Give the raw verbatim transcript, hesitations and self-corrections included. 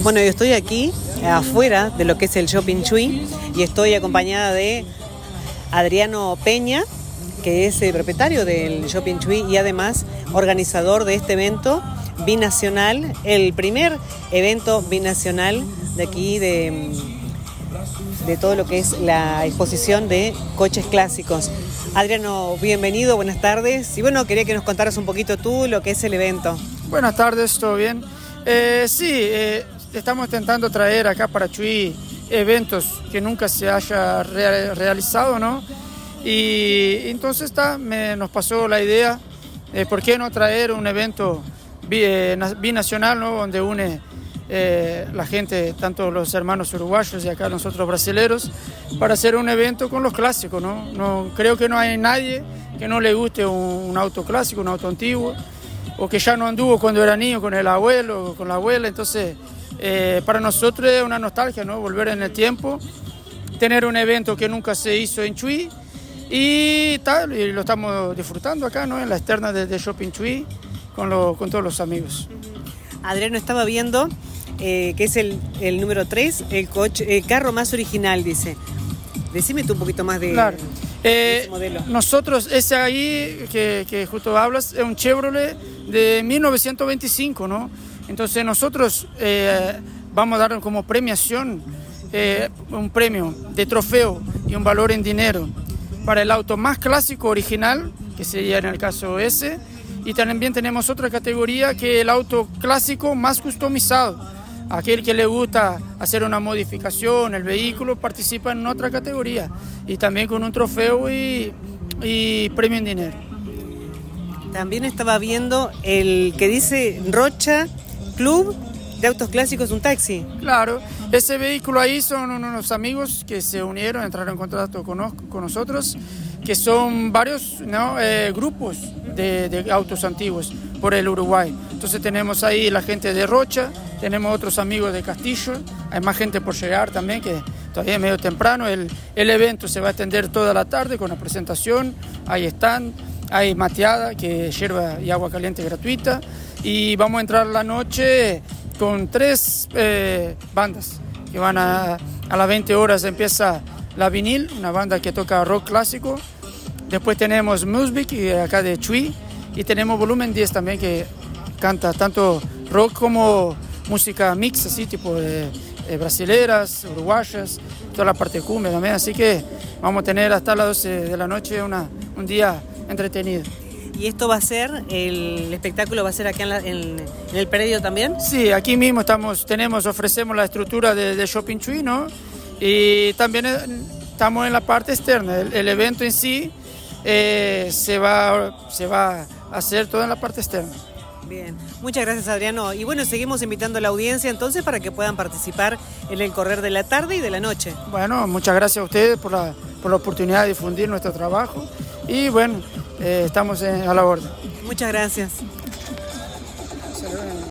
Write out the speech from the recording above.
Bueno, yo estoy aquí afuera de lo que es el Shopping Chuy y estoy acompañada de Adriano Peña, que es el propietario del Shopping Chuy y además organizador de este evento binacional, el primer evento binacional de aquí de, de todo lo que es la exposición de coches clásicos. Adriano, bienvenido, buenas tardes. Y bueno, quería que nos contaras un poquito tú lo que es el evento. Buenas tardes, ¿todo bien? Eh, sí, eh, estamos intentando traer acá para Chuy eventos que nunca se haya re- realizado, ¿no? Y entonces está, me, nos pasó la idea de por qué no traer un evento binacional, ¿no? Donde une eh, la gente, tanto los hermanos uruguayos y acá nosotros brasileros, para hacer un evento con los clásicos, ¿no? No, creo que no hay nadie que no le guste un, un auto clásico, un auto antiguo, o que ya no anduvo cuando era niño con el abuelo o con la abuela. Entonces, eh, para nosotros es una nostalgia, ¿no? Volver en el tiempo, tener un evento que nunca se hizo en Chuy y tal, y lo estamos disfrutando acá, ¿no? En la externa de, de Shopping Chuy con, lo, con todos los amigos. Adriano, estaba viendo eh, que es el, el número tres, el, coche, el carro más original, dice. Decime tú un poquito más de, claro. de eh, ese modelo. Nosotros, ese ahí que, que justo hablas, es un Chevrolet de mil novecientos veinticinco, ¿no? Entonces nosotros eh, vamos a dar como premiación eh, un premio de trofeo y un valor en dinero para el auto más clásico original, que sería en el caso ese, y también tenemos otra categoría que es el auto clásico más customizado. Aquel que le gusta hacer una modificación, el vehículo, participa en otra categoría y también con un trofeo y, y premio en dinero. También estaba viendo el que dice Rocha Club de Autos Clásicos, un taxi. Claro, ese vehículo ahí son unos amigos que se unieron, entraron en contacto con, nos, con nosotros, que son varios, ¿no? eh, grupos de, de autos antiguos por el Uruguay. Entonces tenemos ahí la gente de Rocha, tenemos otros amigos de Castillo, hay más gente por llegar también, que todavía es medio temprano. El, el evento se va a extender toda la tarde con la presentación, ahí están, hay mateada, que es hierba y agua caliente gratuita, y vamos a entrar la noche con tres eh, bandas que van a, a las veinte horas empieza la Vinil, una banda que toca rock clásico. Después tenemos Musvik, acá de Chuy, y tenemos Volumen diez también, que canta tanto rock como música mix, así tipo de, de brasileras, uruguayas, toda la parte de cumbia también. Así que vamos a tener hasta las doce de la noche una, un día entretenido. ¿Y esto va a ser, el espectáculo va a ser aquí en, la, en, en el predio también? Sí, aquí mismo estamos, tenemos, ofrecemos la estructura de, de Shopping Chuy, ¿no? Y también estamos en la parte externa. El, el evento en sí eh, se, va, se va a hacer todo en la parte externa. Bien, muchas gracias, Adriano. Y bueno, seguimos invitando a la audiencia entonces para que puedan participar en el correr de la tarde y de la noche. Bueno, muchas gracias a ustedes por la, por la oportunidad de difundir nuestro trabajo y bueno, eh, estamos en, a la orden. Muchas gracias.